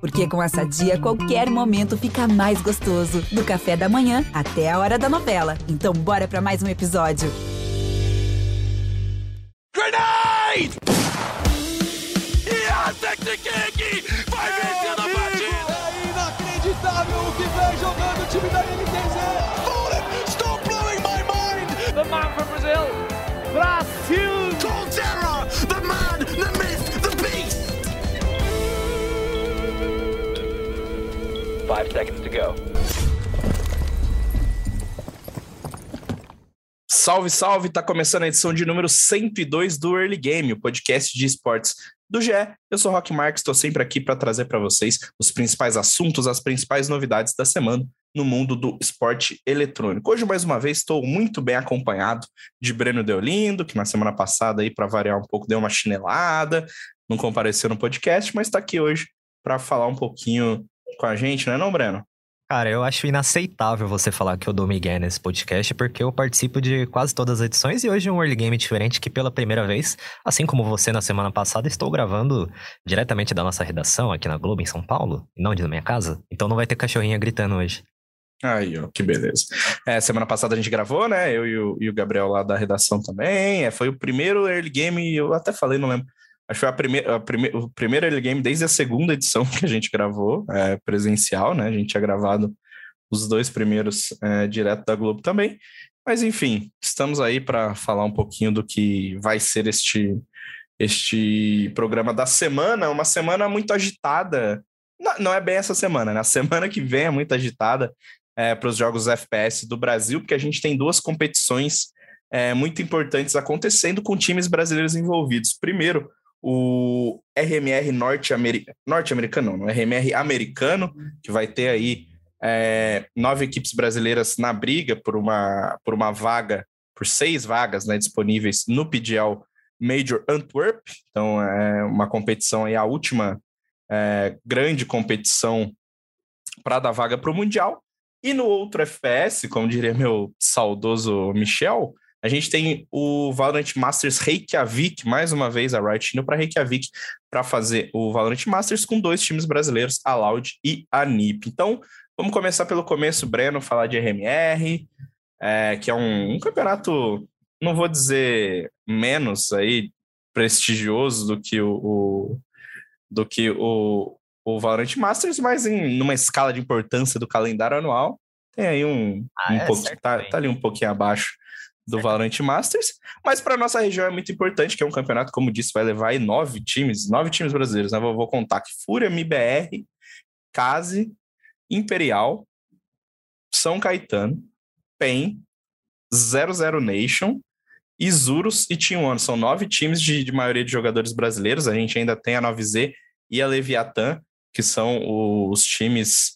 Porque com a Sadia, qualquer momento fica mais gostoso. Do café da manhã até a hora da novela. Então bora pra mais um episódio. Grenade! Vai vencer a partida! É inacreditável o que vem jogando o time da NTZ! Stop blowing my mind! The man from Brazil! Brasil! Colterra! The man, the myth, the beast! 5 seconds to go. Salve, salve! Tá começando a edição de número 102 do Early Game, o podcast de esportes do GE. Eu sou o Rock Marques, estou sempre aqui para trazer para vocês os principais assuntos, as principais novidades da semana no mundo do esporte eletrônico. Hoje, mais uma vez, estou muito bem acompanhado de Breno Deolindo, que na semana passada, aí para variar um pouco, deu uma chinelada, não compareceu no podcast, mas está aqui hoje para falar um pouquinho com a gente, não, Breno? Cara, eu acho inaceitável você falar que eu dou migué nesse podcast, porque eu participo de quase todas as edições e hoje é um early game diferente que pela primeira vez, assim como você na semana passada, estou gravando diretamente da nossa redação aqui na Globo, em São Paulo, e não de minha casa. Então não vai ter cachorrinha gritando hoje. Aí, ó, que beleza. Semana passada a gente gravou, né? Eu e o Gabriel lá da redação também. Foi o primeiro early game, eu até falei, não lembro. Acho que foi o primeiro early game desde a segunda edição que a gente gravou, presencial, né? A gente tinha gravado os dois primeiros direto da Globo também. Mas, enfim, estamos aí para falar um pouquinho do que vai ser este programa da semana. Uma semana muito agitada. Não é bem essa semana, né? A semana que vem é muito agitada para os jogos FPS do Brasil, porque a gente tem duas competições muito importantes acontecendo com times brasileiros envolvidos. Primeiro, o RMR norte-americano, não, o RMR americano, que vai ter aí 9 equipes brasileiras na briga por uma vaga, por 6 vagas, né, disponíveis no PGL Major Antwerp. Então é uma competição aí, a última grande competição para dar vaga para o Mundial. E no outro FPS, como diria meu saudoso Michel, a gente tem o Valorant Masters Reykjavik, mais uma vez a Riot indo para Reykjavik para fazer o Valorant Masters com 2 times brasileiros, a Loud e a NiP. Então, vamos começar pelo começo, Breno, falar de RMR, que é um campeonato, não vou dizer menos aí prestigioso do que o Valorant Masters, mas numa escala de importância do calendário anual, tem aí um pouquinho, tá ali um pouquinho abaixo do Valorant Masters, mas para nossa região é muito importante, que é um campeonato, como disse, vai levar aí 9 times brasileiros, né? Vou contar aqui: Fúria, MBR, CASE, Imperial, São Caetano, PEN, 00 Nation, Isurus e Team One. São 9 times de maioria de jogadores brasileiros. A gente ainda tem a 9Z e a Leviathan, que são os times...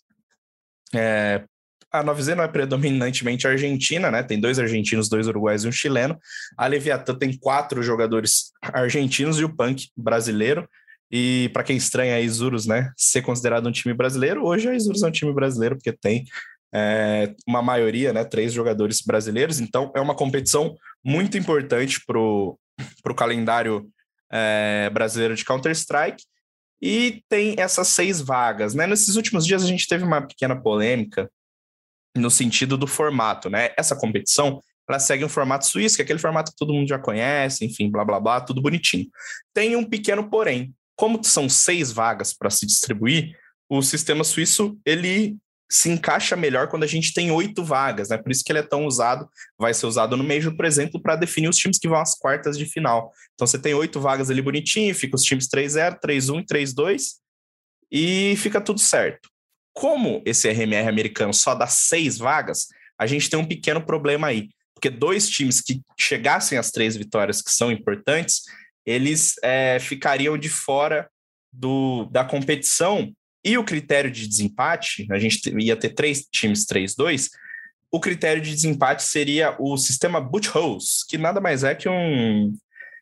A 9Z não é predominantemente argentina, né? Tem 2 argentinos, 2 uruguaios e um chileno. A Leviathan tem 4 jogadores argentinos e o Punk brasileiro. E para quem estranha a Isurus, né, ser considerado um time brasileiro, hoje a Isurus é um time brasileiro, porque tem uma maioria, né, 3 jogadores brasileiros. Então é uma competição muito importante para o calendário brasileiro de Counter-Strike. E tem essas 6 vagas, né? Nesses últimos dias a gente teve uma pequena polêmica no sentido do formato, né? Essa competição, ela segue um formato suíço, que é aquele formato que todo mundo já conhece, enfim, blá, blá, blá, tudo bonitinho. Tem um pequeno porém. Como são 6 vagas para se distribuir, o sistema suíço, ele se encaixa melhor quando a gente tem 8 vagas, né? Por isso que ele é tão usado, vai ser usado no Major, por exemplo, para definir os times que vão às quartas de final. Então você tem 8 vagas ali bonitinho, fica os times 3-0, 3-1 e 3-2, e fica tudo certo. Como esse RMR americano só dá 6 vagas, a gente tem um pequeno problema aí, porque 2 times que chegassem às 3 vitórias, que são importantes, eles ficariam de fora da competição, e o critério de desempate, a gente ia ter 3 times 3-2, o critério de desempate seria o sistema Boot Holes, que nada mais é que um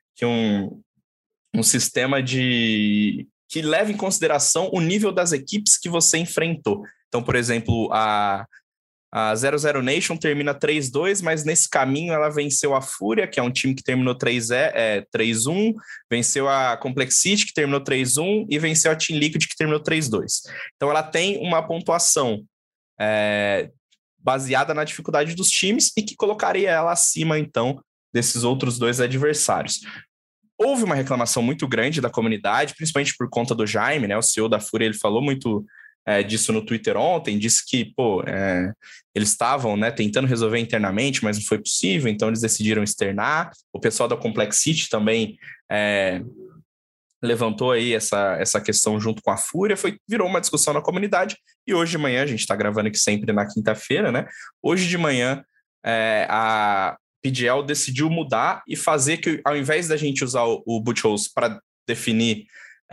sistema que leva em consideração o nível das equipes que você enfrentou. Então, por exemplo, a A 00 Nation termina 3-2, mas nesse caminho ela venceu a Fúria, que é um time que terminou 3-1, venceu a Complexity, que terminou 3-1, e venceu a Team Liquid, que terminou 3-2. Então ela tem uma pontuação baseada na dificuldade dos times e que colocaria ela acima, então, desses outros dois adversários. Houve uma reclamação muito grande da comunidade, principalmente por conta do Jaime, né? O CEO da Fúria, ele falou muito disso no Twitter ontem, disse que, eles estavam, né, tentando resolver internamente, mas não foi possível, então eles decidiram externar. O pessoal da Complexity também levantou aí essa questão junto com a Fúria, virou uma discussão na comunidade, e hoje de manhã, a gente está gravando aqui sempre na quinta-feira, né? Hoje de manhã, a PGL decidiu mudar e fazer que, ao invés da gente usar o Butchholes para definir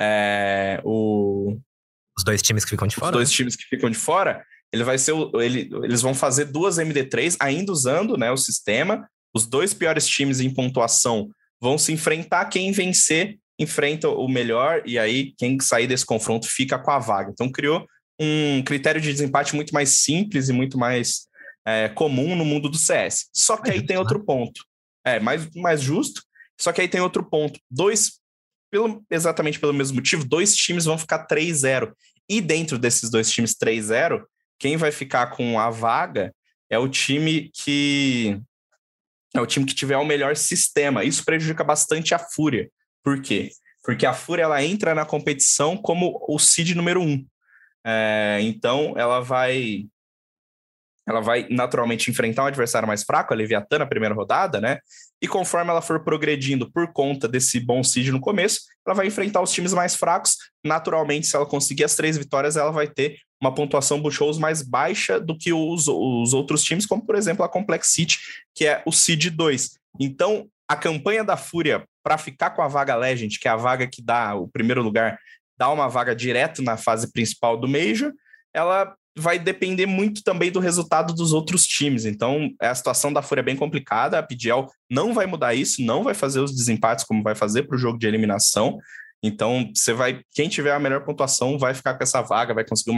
os dois times que ficam de fora? Os dois times que ficam de fora, eles vão fazer 2 MD3, ainda usando, né, o sistema. Os 2 piores times em pontuação vão se enfrentar. Quem vencer, enfrenta o melhor, e aí quem sair desse confronto fica com a vaga. Então criou um critério de desempate muito mais simples e muito mais comum no mundo do CS. Só que aí tem outro ponto. Mais justo. Só que aí tem outro ponto. Exatamente pelo mesmo motivo, 2 times vão ficar 3-0. E dentro desses 2 times 3-0, quem vai ficar com a vaga é o time que tiver o melhor sistema. Isso prejudica bastante a Fúria. Por quê? Porque a Fúria ela entra na competição como o seed número 1. Então ela vai naturalmente enfrentar um adversário mais fraco, a Leviatã, na primeira rodada, né? E conforme ela for progredindo por conta desse bom seed no começo, ela vai enfrentar os times mais fracos. Naturalmente, se ela conseguir as 3 vitórias, ela vai ter uma pontuação Butchholes mais baixa do que os outros times, como, por exemplo, a Complexity, que é o seed 2. Então, a campanha da Fúria para ficar com a vaga Legend, que é a vaga que dá o primeiro lugar, dá uma vaga direto na fase principal do Major, ela vai depender muito também do resultado dos outros times. Então, a situação da Fúria é bem complicada. A PGL não vai mudar isso, não vai fazer os desempates como vai fazer para o jogo de eliminação. Então, quem tiver a melhor pontuação vai ficar com essa vaga, vai conseguir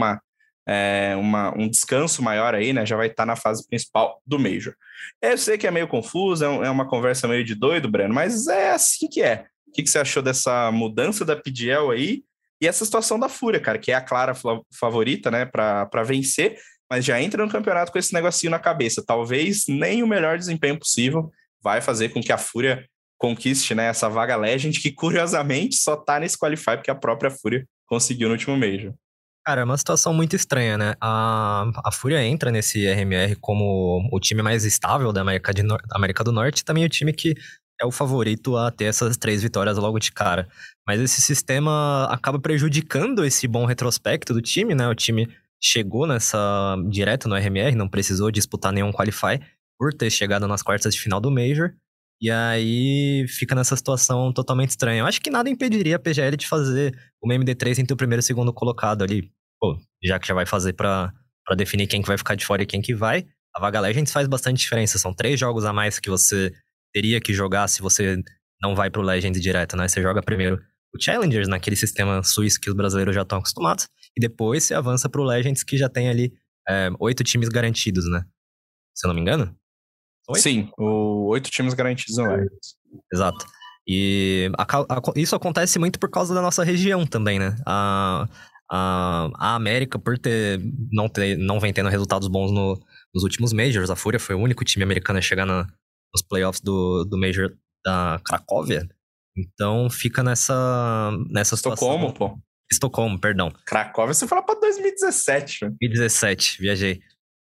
um descanso maior aí, né? Já vai estar na fase principal do Major. Eu sei que é meio confuso, é uma conversa meio de doido, Breno, mas é assim que é. O que você achou dessa mudança da PGL aí? E essa situação da Fúria, cara, que é a clara favorita, né, para vencer, mas já entra no campeonato com esse negocinho na cabeça. Talvez nem o melhor desempenho possível vai fazer com que a Fúria conquiste, né, essa vaga Legend, que curiosamente só tá nesse Qualify porque a própria Fúria conseguiu no último Major. Cara, é uma situação muito estranha, né? A Fúria entra nesse RMR como o time mais estável da América do Norte e também o time que é o favorito a ter essas 3 vitórias logo de cara. Mas esse sistema acaba prejudicando esse bom retrospecto do time, né? O time chegou direto no RMR, não precisou disputar nenhum Qualify por ter chegado nas quartas de final do Major. E aí fica nessa situação totalmente estranha. Eu acho que nada impediria a PGL de fazer uma MD3 entre o primeiro e o segundo colocado ali. Já que já vai fazer pra definir quem que vai ficar de fora e quem que vai. A vaga Legends faz bastante diferença. São 3 jogos a mais que você teria que jogar se você não vai pro Legends direto, né? Você joga primeiro o Challengers, naquele sistema suíço que os brasileiros já estão acostumados, e depois você avança pro Legends, que já tem ali 8 times garantidos, né? Se eu não me engano? 8? Sim, 8 times garantidos no Legends. Exato. E isso acontece muito por causa da nossa região também, né? A América, por não vem tendo resultados bons nos últimos Majors, a Fúria foi o único time americano a chegar nos playoffs do Major da Cracóvia. Então fica nessa situação. Estocolmo, perdão. Cracóvia você fala pra 2017. 2017, viajei.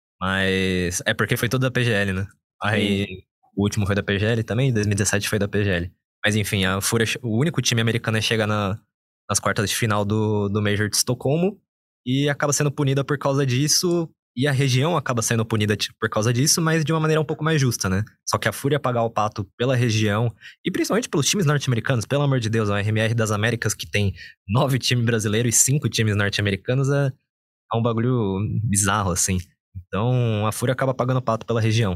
Mas é porque foi tudo da PGL, né? Aí o último foi da PGL também, 2017 foi da PGL. Mas enfim, a Fúria, o único time americano a chegar nas quartas de final do Major de Estocolmo e acaba sendo punida por causa disso. E a região acaba sendo punida por causa disso, mas de uma maneira um pouco mais justa, né? Só que a Fúria pagar o pato pela região, e principalmente pelos times norte-americanos, pelo amor de Deus, a RMR das Américas, que tem 9 times brasileiros e 5 times norte-americanos, é um bagulho bizarro, assim. Então, a Fúria acaba pagando o pato pela região.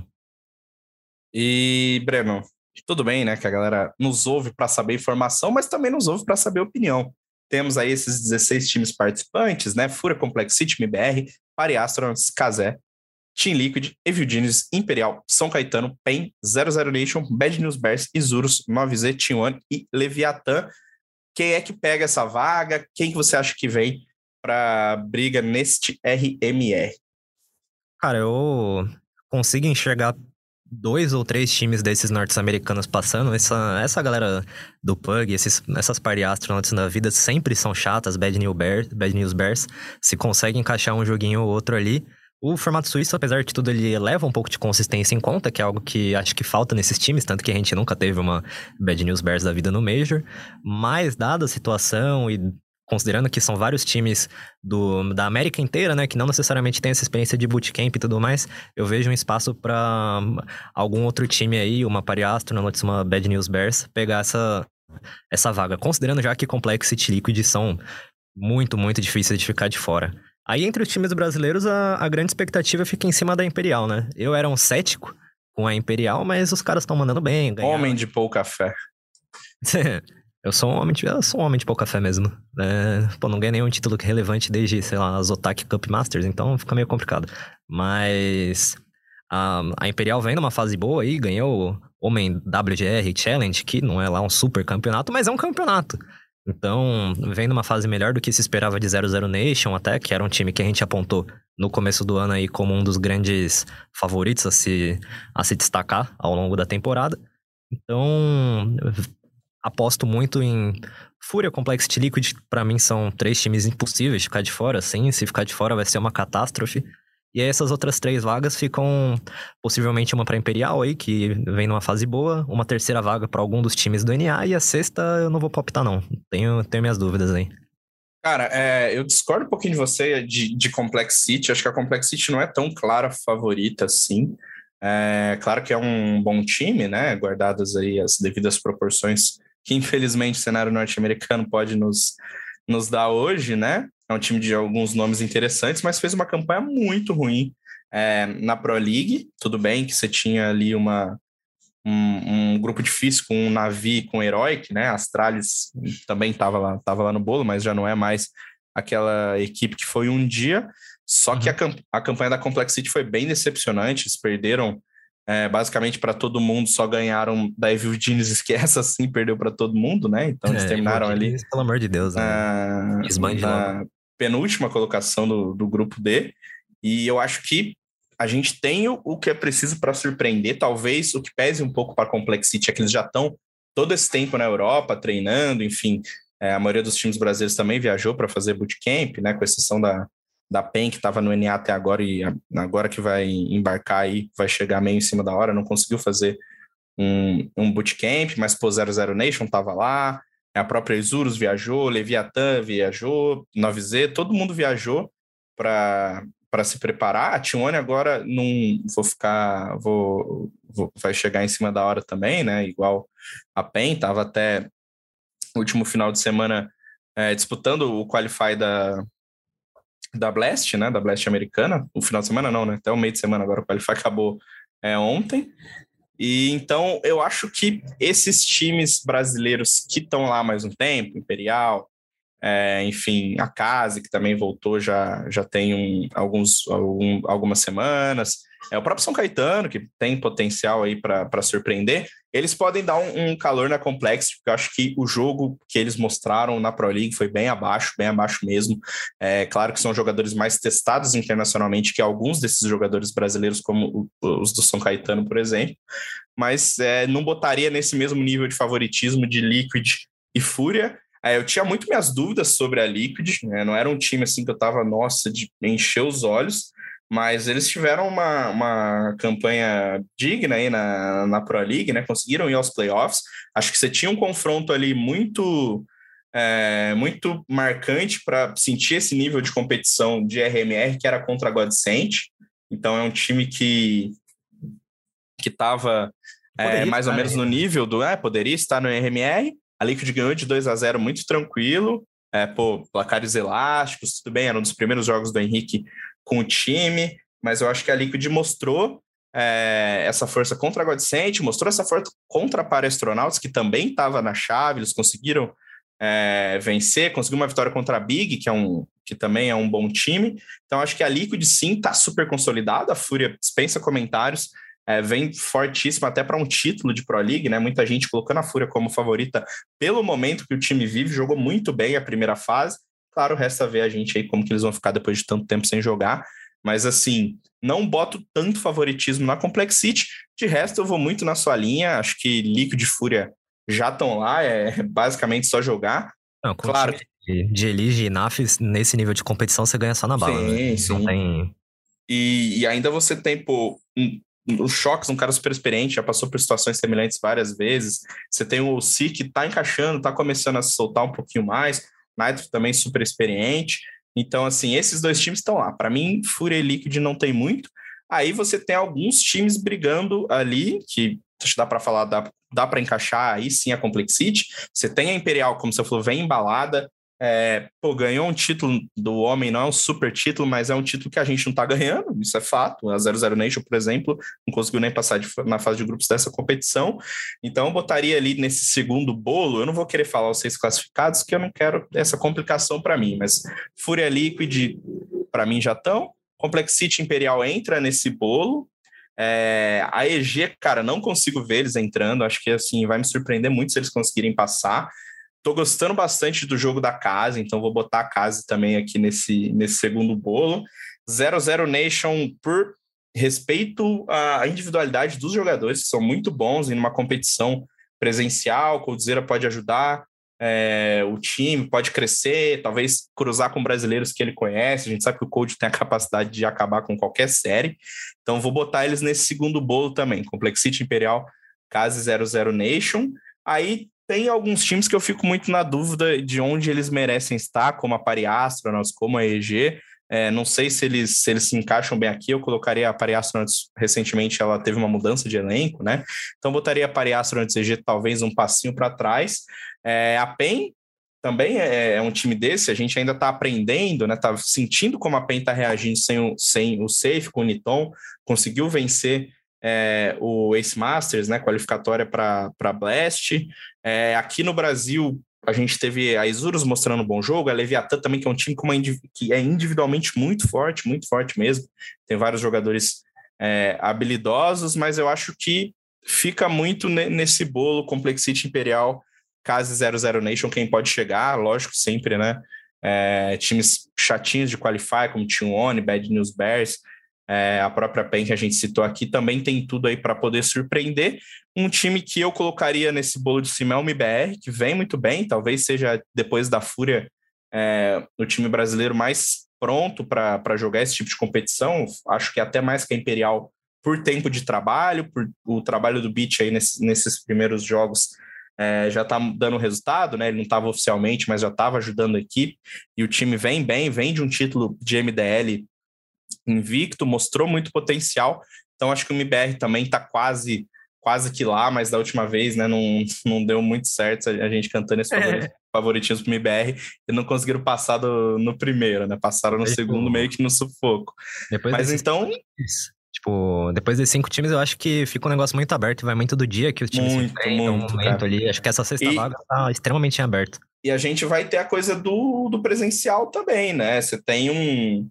E, Breno, tudo bem, né, que a galera nos ouve para saber informação, mas também nos ouve para saber opinião. Temos aí esses 16 times participantes, né? Fúria, Complexity, MBR, Pari Astronauts, Kazé, Team Liquid, Evil Genius, Imperial, São Caetano, PEN, 00 Nation, Bad News Bears, Isurus, 9Z, Team One e Leviathan. Quem é que pega essa vaga? Quem que você acha que vem para briga neste RMR? Cara, eu consigo enxergar 2 ou 3 times desses norte-americanos passando. Essa galera do PUG, essas party astronauts da vida sempre são chatas. Bad News Bears, se consegue encaixar um joguinho ou outro ali. O formato suíço, apesar de tudo, ele leva um pouco de consistência em conta, que é algo que acho que falta nesses times, tanto que a gente nunca teve uma Bad News Bears da vida no Major. Mas, dada a situação e considerando que são vários times da América inteira, né, que não necessariamente tem essa experiência de bootcamp e tudo mais, eu vejo um espaço para algum outro time aí, uma Party Astronauts, uma Bad News Bears, pegar essa vaga. Considerando já que Complexity e Liquid são muito, muito difíceis de ficar de fora. Aí, entre os times brasileiros, a grande expectativa fica em cima da Imperial, né? Eu era um cético com a Imperial, mas os caras estão mandando bem. Ganharam. Homem de pouca fé. Eu sou um homem de pouca fé mesmo. Não ganhei nenhum título relevante desde, sei lá, a Zotac Cup Masters, então fica meio complicado. Mas a Imperial vem numa fase boa aí, ganhou o Homem WGR Challenge, que não é lá um super campeonato, mas é um campeonato. Então, vem numa fase melhor do que se esperava de 00 Nation até, que era um time que a gente apontou no começo do ano aí como um dos grandes favoritos a se destacar ao longo da temporada. Então, aposto muito em Fúria, Complexity, Liquid. Pra mim são 3 times impossíveis de ficar de fora, assim. Se ficar de fora vai ser uma catástrofe. E aí essas outras 3 vagas ficam possivelmente uma pra Imperial aí, que vem numa fase boa, uma terceira vaga pra algum dos times do NA, e a sexta eu não vou palpitar não. Tenho minhas dúvidas aí. Cara, eu discordo um pouquinho de você de Complexity. Acho que a Complexity não é tão clara favorita assim. Claro que é um bom time, né? Guardadas aí as devidas proporções que infelizmente o cenário norte-americano pode nos dar hoje, né? É um time de alguns nomes interessantes, mas fez uma campanha muito ruim na Pro League. Tudo bem que você tinha ali um grupo difícil com o Navi, com o Heroic, né? A Astralis também estava lá no bolo, mas já não é mais aquela equipe que foi um dia. Só que a campanha da Complexity foi bem decepcionante. Eles perderam basicamente para todo mundo, só ganharam da Evil Genius, que essa sim perdeu para todo mundo, né? Então eles terminaram ali, pelo amor de Deus, né? Na penúltima colocação do grupo D. E eu acho que a gente tem o que é preciso para surpreender. Talvez o que pese um pouco para a Complexity é que eles já estão todo esse tempo na Europa treinando, enfim. A maioria dos times brasileiros também viajou para fazer bootcamp, né? Com exceção da PEN, que estava no NA até agora, e agora que vai embarcar aí, vai chegar meio em cima da hora, não conseguiu fazer um bootcamp, mas pô, 00 Nation estava lá, a própria Isurus viajou, Leviathan viajou, 9Z, todo mundo viajou para se preparar. A T1 agora não vai chegar em cima da hora também, né? Igual a PEN, estava até no último final de semana disputando o Qualify da Blast, né? Da Blast americana. O final de semana não, né? Até o meio de semana agora. O Qualify acabou ontem. E então eu acho que esses times brasileiros que estão lá há mais um tempo, Imperial, enfim, a Case, que também voltou já tem algumas semanas, o próprio São Caetano, que tem potencial aí para surpreender, eles podem dar um calor na Complexity, porque eu acho que o jogo que eles mostraram na Pro League foi bem abaixo mesmo. Claro que são jogadores mais testados internacionalmente que alguns desses jogadores brasileiros, como os do São Caetano, por exemplo, mas não botaria nesse mesmo nível de favoritismo de Liquid e Fúria. Eu tinha muito minhas dúvidas sobre a Liquid, né? Não era um time assim que eu tava, de encher os olhos, mas eles tiveram uma campanha digna aí na Pro League, né? Conseguiram ir aos playoffs. Acho que você tinha um confronto ali muito marcante para sentir esse nível de competição de RMR, que era contra a Godsent. Então é um time que estava mais ou menos no nível do... poderia estar no RMR. A Liquid ganhou de 2-0 muito tranquilo. Placares elásticos, tudo bem, era um dos primeiros jogos do Henrique com o time, mas eu acho que a Liquid mostrou essa força contra a Godsent, mostrou essa força contra a Para Astronauts, que também estava na chave. Eles conseguiram vencer, conseguiu uma vitória contra a Big, que também é um bom time. Então acho que a Liquid sim tá super consolidada, a Fúria dispensa comentários, vem fortíssima até para um título de Pro League, né? Muita gente colocando a Fúria como favorita pelo momento que o time vive, jogou muito bem a primeira fase. Claro, resta ver a gente aí como que eles vão ficar depois de tanto tempo sem jogar, mas assim, não boto tanto favoritismo na Complexity. De resto, eu vou muito na sua linha, acho que Liquid e Fúria já estão lá, é basicamente só jogar. Não, claro. De Elige e NAF, nesse nível de competição, você ganha só na bala. Sim, né? sim. Não tem... E ainda você tem, o Shox, um cara super experiente, já passou por situações semelhantes várias vezes. Você tem o Si, que tá encaixando, tá começando a se soltar um pouquinho mais. Nitro também super experiente. Então, assim, esses dois times estão lá. Para mim, Fúria e Liquid não tem muito. Aí você tem alguns times brigando ali, que dá para falar, dá para encaixar aí sim a Complexity. Você tem a Imperial, como você falou, vem embalada. Ganhou um título do homem, não é um super título, mas é um título que a gente não tá ganhando, isso é fato. A 00 Nation, por exemplo, não conseguiu nem passar na fase de grupos dessa competição. Então eu botaria ali nesse segundo bolo, eu não vou querer falar os 6 classificados, que eu não quero essa complicação para mim, mas Fúria Liquid, para mim já estão. Complexity Imperial entra nesse bolo. A EG, cara, não consigo ver eles entrando, acho que assim, vai me surpreender muito se eles conseguirem passar. Tô gostando bastante do jogo da Case, então vou botar a Case também aqui nesse segundo bolo. 00 Nation, por respeito à individualidade dos jogadores, que são muito bons em uma competição presencial, Coldzera pode ajudar o time, pode crescer, talvez cruzar com brasileiros que ele conhece. A gente sabe que o Cold tem a capacidade de acabar com qualquer série, então vou botar eles nesse segundo bolo também. Complexity Imperial, Case 00 Nation. Aí tem alguns times que eu fico muito na dúvida de onde eles merecem estar, como a Pari Astronauts, como a EG. Não sei se eles se encaixam bem aqui. Eu colocaria a Pari Astronauts, recentemente ela teve uma mudança de elenco, né? Então botaria a Pari Astronauts EG talvez um passinho para trás. A PEN também é um time desse, a gente ainda está aprendendo, né? Tá sentindo como a PEN está reagindo sem o Safe, com o Niton, conseguiu vencer o Ace Masters, né, qualificatória para Blast. Aqui no Brasil, a gente teve a Isurus mostrando um bom jogo, a Leviathan também, que é um time que é individualmente muito forte mesmo. Tem vários jogadores habilidosos, mas eu acho que fica muito nesse bolo Complexity Imperial, Case 00 Nation, quem pode chegar, lógico, sempre, né? Times chatinhos de qualify, como T1, Bad News Bears, a própria PEN que a gente citou aqui, também tem tudo aí para poder surpreender. Um time que eu colocaria nesse bolo de cima é o MBR, que vem muito bem, talvez seja, depois da Fúria, o time brasileiro mais pronto para jogar esse tipo de competição. Acho que até mais que a Imperial, por tempo de trabalho, por o trabalho do Beach aí nesses primeiros jogos, já está dando resultado, né? Ele não estava oficialmente, mas já estava ajudando a equipe, e o time vem bem, vem de um título de MDL invicto, mostrou muito potencial. Então acho que o MBR também está quase que lá, mas da última vez, né, não deu muito certo a gente cantando esse favoritismo pro MBR, e não conseguiram passar no primeiro, né? Passaram no segundo meio que no sufoco. Mas então... depois desses 5 times, eu acho que fica um negócio muito aberto, vai muito do dia que os times se enfrentam, um momento ali. Acho que essa sexta vaga tá extremamente aberta. E a gente vai ter a coisa do presencial também, né? Você tem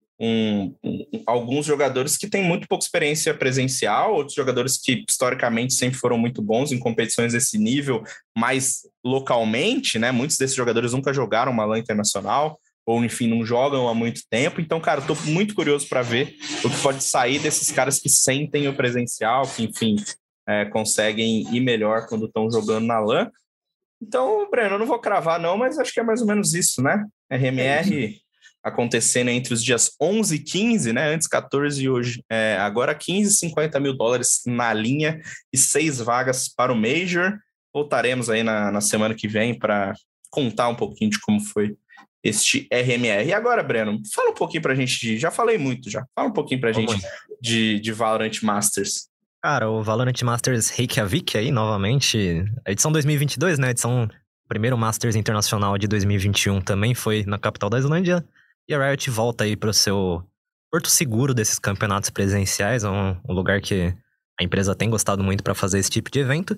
alguns jogadores que têm muito pouca experiência presencial, outros jogadores que historicamente sempre foram muito bons em competições desse nível, mas localmente, né? Muitos desses jogadores nunca jogaram uma LAN internacional, ou enfim, não jogam há muito tempo. Então, cara, tô muito curioso para ver o que pode sair desses caras que sentem o presencial, que enfim, conseguem ir melhor quando estão jogando na LAN. Então, Breno, eu não vou cravar não, mas acho que é mais ou menos isso, né? RMR acontecendo entre os dias 11 e 15, né? Antes 14 e hoje. Agora 15, $50 mil na linha e 6 vagas para o Major. Voltaremos aí na semana que vem para contar um pouquinho de como foi este RMR. E agora, Breno, fala um pouquinho pra gente já falei muito já. Fala um pouquinho pra gente de Valorant Masters. Cara, o Valorant Masters Reykjavik aí, novamente, a edição 2022, né? A edição primeiro Masters Internacional de 2021 também foi na capital da Islândia. E a Riot volta aí para o seu porto seguro desses campeonatos presenciais, um lugar que a empresa tem gostado muito para fazer esse tipo de evento.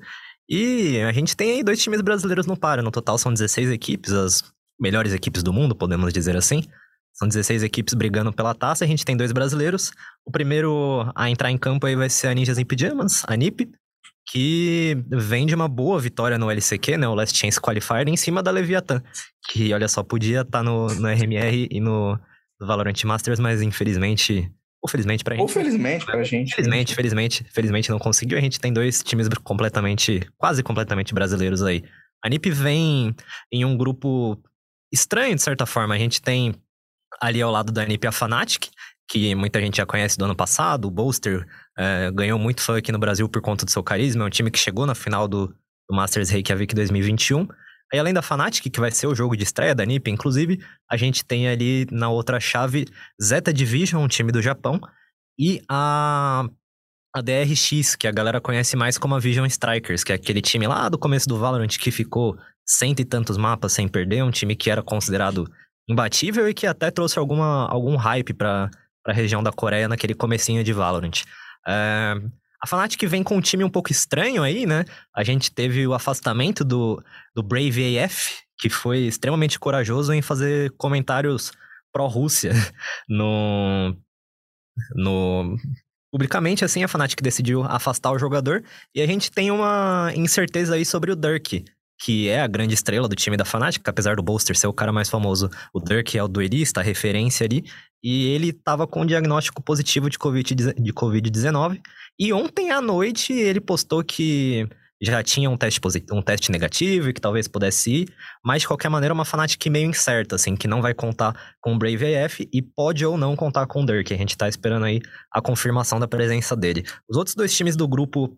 E a gente tem aí 2 times brasileiros no páreo. No total são 16 equipes, as melhores equipes do mundo, podemos dizer assim. São 16 equipes brigando pela taça, a gente tem 2 brasileiros. O primeiro a entrar em campo aí vai ser a Ninjas in Pyjamas, a NiP, que vem de uma boa vitória no LCQ, né, o Last Chance Qualifier, em cima da Leviathan, que, olha só, podia estar no RMR e no Valorant Masters, mas infelizmente, ou felizmente pra gente... Ou felizmente pra gente. Felizmente não conseguiu. A gente tem 2 times quase completamente brasileiros aí. A NiP vem em um grupo estranho, de certa forma. A gente tem ali ao lado da NiP a Fnatic, que muita gente já conhece do ano passado. O Bolster ganhou muito fã aqui no Brasil por conta do seu carisma. É um time que chegou na final do Masters Reykjavik 2021. Aí, além da Fnatic, que vai ser o jogo de estreia da NiP, inclusive, a gente tem ali na outra chave Zeta Division, um time do Japão, e a DRX, que a galera conhece mais como a Vision Strikers, que é aquele time lá do começo do Valorant que ficou 100 e tantos mapas sem perder, um time que era considerado imbatível e que até trouxe algum hype pra região da Coreia naquele comecinho de Valorant. A Fnatic vem com um time um pouco estranho aí, né? A gente teve o afastamento do Brave AF, que foi extremamente corajoso em fazer comentários pró-Rússia publicamente, assim, a Fnatic decidiu afastar o jogador. E a gente tem uma incerteza aí sobre o Dirk, que é a grande estrela do time da Fnatic, apesar do Bolster ser o cara mais famoso. O Dirk é o duelista, a referência ali, e ele tava com um diagnóstico positivo de Covid-19, e ontem à noite ele postou que já tinha um teste negativo e que talvez pudesse ir, mas de qualquer maneira é uma Fnatic meio incerta, assim, que não vai contar com o Brave AF e pode ou não contar com o Dirk. A gente tá esperando aí a confirmação da presença dele. Os outros 2 times do grupo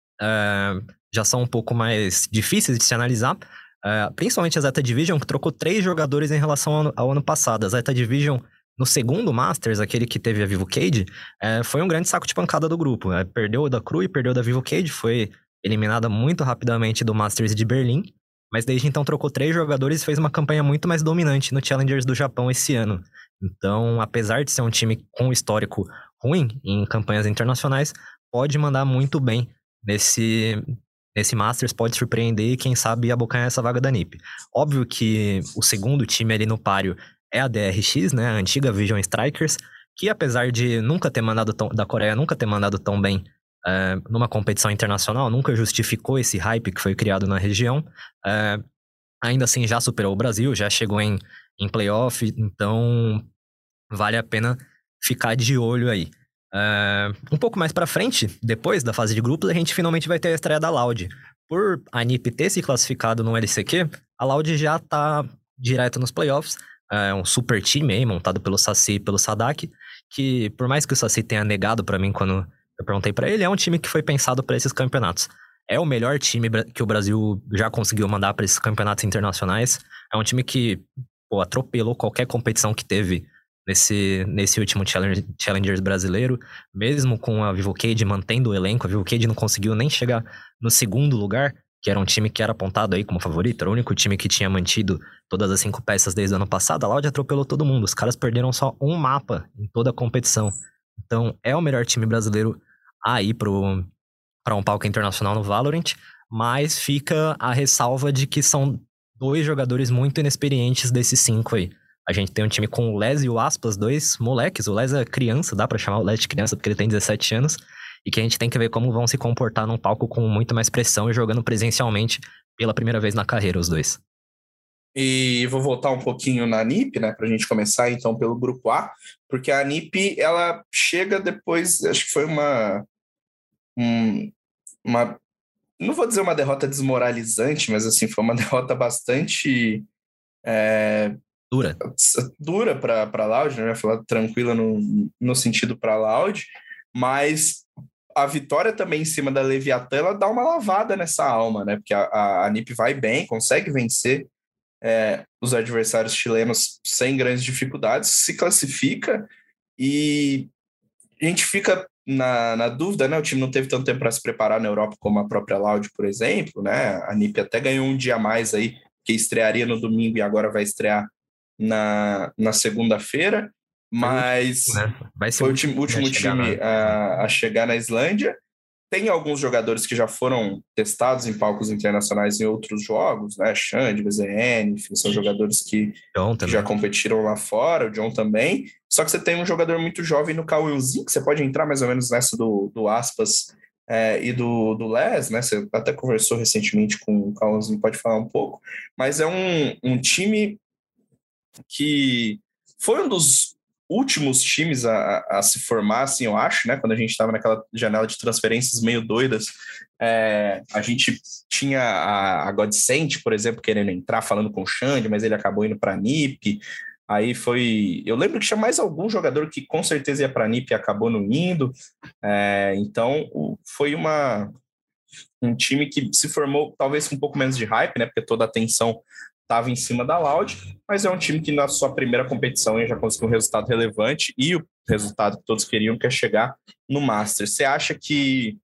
já são um pouco mais difíceis de se analisar, principalmente a Zeta Division, que trocou 3 jogadores em relação ao ano passado. A Zeta Division, no segundo Masters, aquele que teve a Vivo Cage, foi um grande saco de pancada do grupo. Perdeu da Cru e perdeu da Vivo Cage, foi eliminada muito rapidamente do Masters de Berlim, mas desde então trocou 3 jogadores e fez uma campanha muito mais dominante no Challengers do Japão esse ano. Então, apesar de ser um time com histórico ruim em campanhas internacionais, pode mandar muito bem nesse Masters, pode surpreender e quem sabe abocanhar essa vaga da NiP. Óbvio que o segundo time ali no páreo é a DRX, né, a antiga Vision Strikers, que apesar de da Coreia nunca ter mandado tão bem numa competição internacional, nunca justificou esse hype que foi criado na região. Ainda assim já superou o Brasil, já chegou em playoff, então vale a pena ficar de olho aí. Um pouco mais pra frente, depois da fase de grupos, a gente finalmente vai ter a estreia da Loud. Por a NiP ter se classificado no LCQ, a Loud já tá direto nos playoffs. É um super time aí, montado pelo Saci e pelo Sadak, que por mais que o Saci tenha negado pra mim quando eu perguntei pra ele, é um time que foi pensado pra esses campeonatos. É o melhor time que o Brasil já conseguiu mandar pra esses campeonatos internacionais. É um time que atropelou qualquer competição que teve nesse último Challengers brasileiro, mesmo com a Vivo Cage mantendo o elenco. A Vivo Cage não conseguiu nem chegar no segundo lugar, que era um time que era apontado aí como favorito, era o único time que tinha mantido todas as 5 peças desde o ano passado. A Loud atropelou todo mundo, os caras perderam só um mapa em toda a competição. Então é o melhor time brasileiro a ir para um palco internacional no Valorant, mas fica a ressalva de que são 2 jogadores muito inexperientes desses 5 aí. A gente tem um time com o Les e o Aspas, 2 moleques. O Les é criança, dá pra chamar o Les de criança porque ele tem 17 anos. E que a gente tem que ver como vão se comportar num palco com muito mais pressão e jogando presencialmente pela primeira vez na carreira, os 2. E vou voltar um pouquinho na NiP, né, pra gente começar então pelo grupo A, porque a NiP, ela chega depois, acho que foi uma não vou dizer uma derrota desmoralizante, mas assim, foi uma derrota bastante dura para Loud, né? Falar tranquila no sentido para Loud, mas a vitória também em cima da Leviathan, ela dá uma lavada nessa alma, né? Porque a NiP vai bem, consegue vencer os adversários chilenos sem grandes dificuldades, se classifica e a gente fica na dúvida, né? O time não teve tanto tempo para se preparar na Europa como a própria Loud, por exemplo, né? A NiP até ganhou um dia a mais aí, que estrearia no domingo e agora vai estrear na segunda-feira, mas vai ser foi o último time a chegar na Islândia tem alguns jogadores que já foram testados em palcos internacionais em outros jogos, né? Xande, BZN, enfim, são jogadores que já competiram lá fora, o John também. Só que você tem um jogador muito jovem no Cauãzinho, que você pode entrar mais ou menos nessa do Aspas e do Les, né? Você até conversou recentemente com o Cauãzinho, pode falar um pouco. Mas é um time que foi um dos últimos times a se formar, assim, eu acho, né? Quando a gente estava naquela janela de transferências meio doidas, a gente tinha a Godsent, por exemplo, querendo entrar, falando com o Xande, mas ele acabou indo para a NiP. Aí foi... Eu lembro que tinha mais algum jogador que com certeza ia para a NiP e acabou não indo. Então, foi um time que se formou talvez com um pouco menos de hype, né? Porque toda a atenção estava em cima da Loud, mas é um time que na sua primeira competição já conseguiu um resultado relevante e o resultado que todos queriam, que é chegar no Masters. Você acha que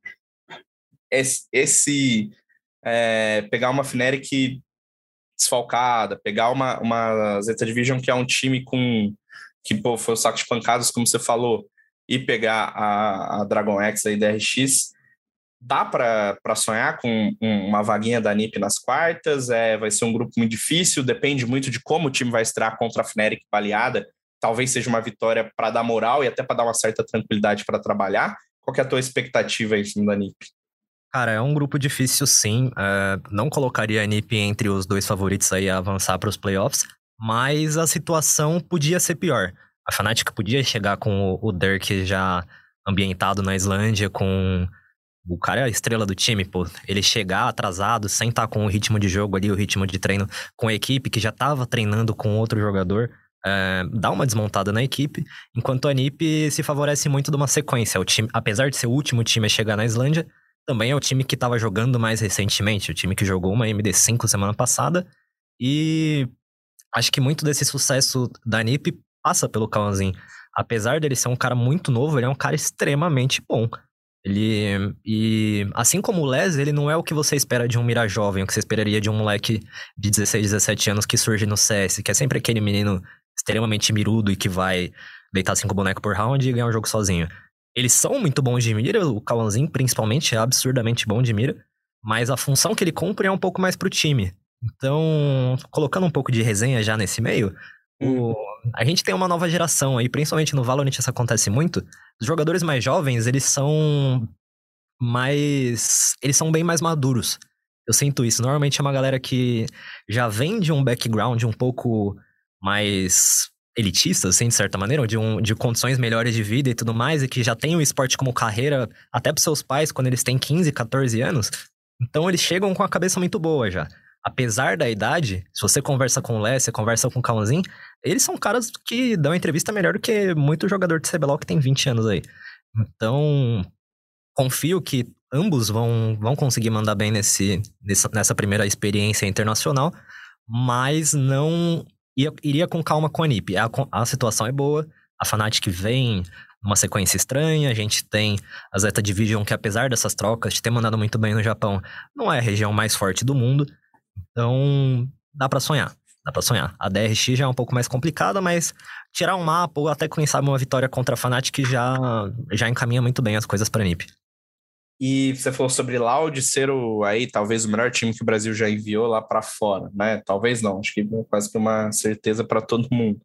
pegar uma Fnatic desfalcada, pegar uma Zeta Division, que é um time que foi o saco de pancadas, como você falou, e pegar a Dragon X aí da RX, dá para sonhar com uma vaguinha da NiP nas quartas? Vai ser um grupo muito difícil, depende muito de como o time vai estrear contra a Fnatic baleada. Talvez seja uma vitória para dar moral e até para dar uma certa tranquilidade para trabalhar. Qual que é a tua expectativa aí em cima da NiP? Cara, é um grupo difícil, sim. Não colocaria a NiP entre os dois favoritos aí a avançar para os playoffs, mas a situação podia ser pior. A Fnatic podia chegar com o Dirk já ambientado na Islândia, com... O cara é a estrela do time, pô. Ele chegar atrasado, sem estar com o ritmo de jogo ali, o ritmo de treino com a equipe, que já estava treinando com outro jogador, dá uma desmontada na equipe, enquanto a NiP se favorece muito de uma sequência. O time, apesar de ser o último time a chegar na Islândia, também é o time que estava jogando mais recentemente, o time que jogou uma MD5 semana passada, e acho que muito desse sucesso da NiP passa pelo Cauãzinho. Apesar dele ser um cara muito novo, ele é um cara extremamente bom. E assim como o Les, ele não é o que você espera de um mira jovem, o que você esperaria de um moleque de 16, 17 anos que surge no CS, que é sempre aquele menino extremamente mirudo e que vai deitar 5 bonecos por round e ganhar um jogo sozinho. Eles são muito bons de mira, o Cauãzinho principalmente é absurdamente bom de mira, mas a função que ele cumpre é um pouco mais pro time. Então, colocando um pouco de resenha já nesse meio, a gente tem uma nova geração aí, principalmente no Valorant isso acontece muito. Os jogadores mais jovens, eles são bem mais maduros. Eu sinto isso. Normalmente é uma galera que já vem de um background um pouco mais elitista, assim, de certa maneira, de condições melhores de vida e tudo mais, e que já tem o esporte como carreira até pros seus pais quando eles têm 15, 14 anos. Então eles chegam com a cabeça muito boa já. Apesar da idade, se você conversa com o Les, você conversa com o Cauãzinho, eles são caras que dão entrevista melhor do que muito jogador de CBLOL que tem 20 anos aí. Então, confio que ambos vão conseguir mandar bem nessa primeira experiência internacional, mas não iria com calma com a NiP. A situação é boa, a Fnatic vem numa sequência estranha, a gente tem a Zeta Division que, apesar dessas trocas, de ter mandado muito bem no Japão, não é a região mais forte do mundo. Então, dá pra sonhar. A DRX já é um pouco mais complicada, mas tirar um mapa ou até, quem sabe, uma vitória contra a Fnatic já encaminha muito bem as coisas pra NiP. E você falou sobre Loud ser talvez o melhor time que o Brasil já enviou lá pra fora, né? Talvez não, acho que é quase que uma certeza pra todo mundo.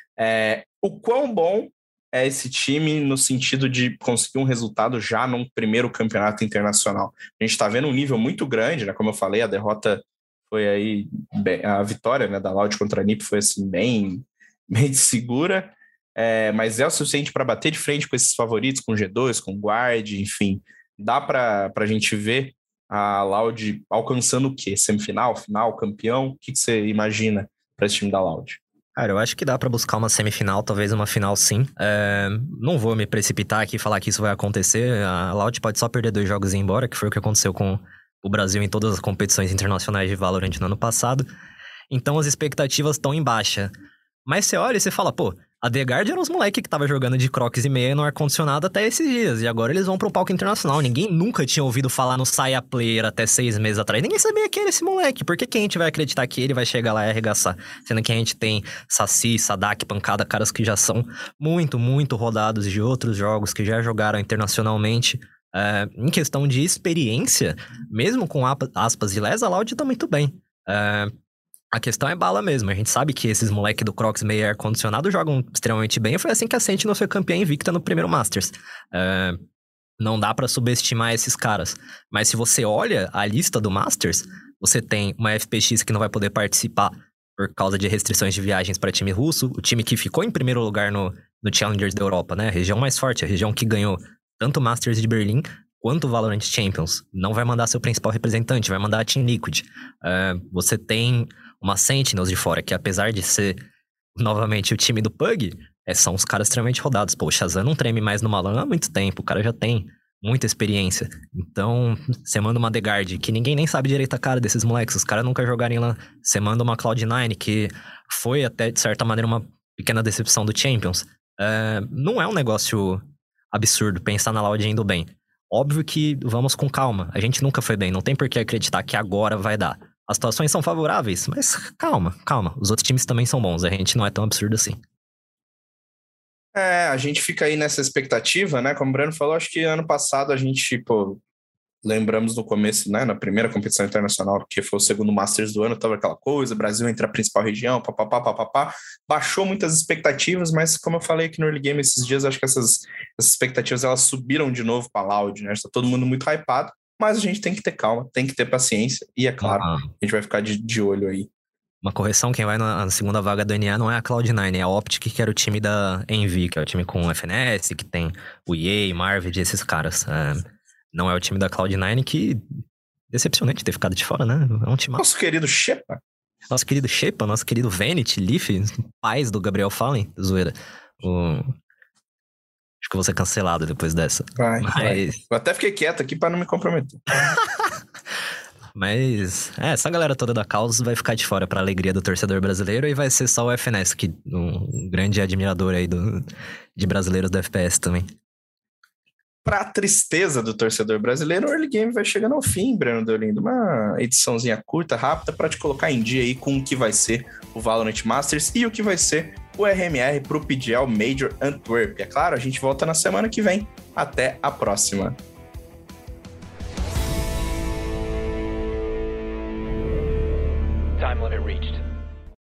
O quão bom é esse time no sentido de conseguir um resultado já num primeiro campeonato internacional? A gente tá vendo um nível muito grande, né? Como eu falei, a derrota foi aí, a vitória, né, da Loud contra a NiP foi assim, bem segura, mas é o suficiente para bater de frente com esses favoritos, com G2, com Guard, enfim. Dá para a gente ver a Loud alcançando o quê? Semifinal, final, campeão? O que você imagina para esse time da Loud? Cara, eu acho que dá pra buscar uma semifinal, talvez uma final sim. Não vou me precipitar aqui e falar que isso vai acontecer. A Loud pode só perder 2 jogos e ir embora, que foi o que aconteceu com o Brasil em todas as competições internacionais de Valorant no ano passado. Então as expectativas estão em baixa. Mas você olha e você fala, pô, a The Guard era os moleques que tava jogando de Crocs e meia no ar-condicionado até esses dias. E agora eles vão pro palco internacional. Ninguém nunca tinha ouvido falar no Saia Player até 6 meses atrás. Ninguém sabia quem era esse moleque. Por que a gente vai acreditar que ele vai chegar lá e arregaçar? Sendo que a gente tem Saci, Sadak, Pancada, caras que já são muito, muito rodados de outros jogos, que já jogaram internacionalmente. Em questão de experiência, mesmo com aspas de lesa, a Loud tá muito bem. A questão é bala mesmo. A gente sabe que esses moleques do Crocs meio ar-condicionado jogam extremamente bem. Foi assim que a Sentinel foi campeã invicta no primeiro Masters. Não dá pra subestimar esses caras. Mas se você olha a lista do Masters, você tem uma FPX que não vai poder participar por causa de restrições de viagens para time russo. O time que ficou em primeiro lugar no Challengers da Europa, né? A região mais forte, a região que ganhou tanto o Masters de Berlim quanto o Valorant Champions. Não vai mandar seu principal representante, vai mandar a Team Liquid. Você tem uma Sentinels de fora, que apesar de ser, novamente, o time do Pug, são os caras extremamente rodados. Pô, o Shazam não treme mais no Malan há muito tempo, o cara já tem muita experiência. Então, você manda uma The Guard, que ninguém nem sabe direito a cara desses moleques, os caras nunca jogarem lá. Você manda uma Cloud9, que foi até, de certa maneira, uma pequena decepção do Champions. Não é um negócio absurdo pensar na Loud indo bem. Óbvio que vamos com calma. A gente nunca foi bem, não tem por que acreditar que agora vai dar. As situações são favoráveis, mas calma. Os outros times também são bons, a gente não é tão absurdo assim. A gente fica aí nessa expectativa, né? Como o Breno falou, acho que ano passado a gente, lembramos no começo, né? Na primeira competição internacional, que foi o segundo Masters do ano, tava aquela coisa, Brasil entre a principal região, papapá. Baixou muitas expectativas, mas como eu falei aqui no Early Game esses dias, acho que essas expectativas, elas subiram de novo pra Loud, né? Está todo mundo muito hypado, mas a gente tem que ter calma, tem que ter paciência, e é claro, a gente vai ficar de olho aí. Uma correção, quem vai na segunda vaga do NA não é a Cloud9, é a Optic, que era o time da Envy, que é o time com o FNS, que tem o EA, Marvid, esses caras. Não é o time da Cloud9, que decepcionante ter ficado de fora, né? É um time... Nosso querido Shepa, nosso querido Vanity, Leaf, pais do Gabriel Fallen, zoeira. Acho que eu vou ser cancelado depois dessa. Vai. Eu até fiquei quieto aqui pra não me comprometer. Mas, essa galera toda da Caos vai ficar de fora pra alegria do torcedor brasileiro e vai ser só o FNS, que um grande admirador aí de brasileiros do FPS também. Pra tristeza do torcedor brasileiro, o Early Game vai chegando ao fim, Breno Deolindo. Uma ediçãozinha curta, rápida, pra te colocar em dia aí com o que vai ser o Valorant Masters e o que vai ser o RMR pro PGL Major Antwerp. É claro, a gente volta na semana que vem. Até a próxima. Time limit reached.